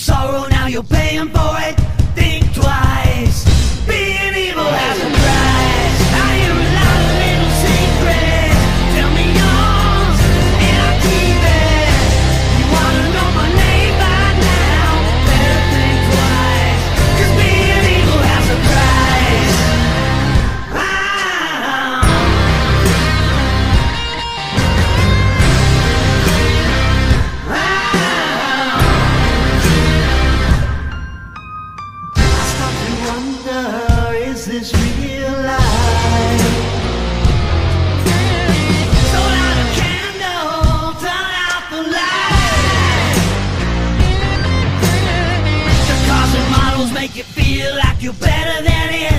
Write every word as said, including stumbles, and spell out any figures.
sorrow, now you're paying for it. Think twice. Being evil has a price. I hear a lot of little secrets. Tell me yours, and I'll keep it. You wanna know my name by now? Better think twice. 'Cause being evil has a price. Ah. Wonder, is this real life? Stole out a candle, turn out the light. The cars and models make you feel like you're better than it.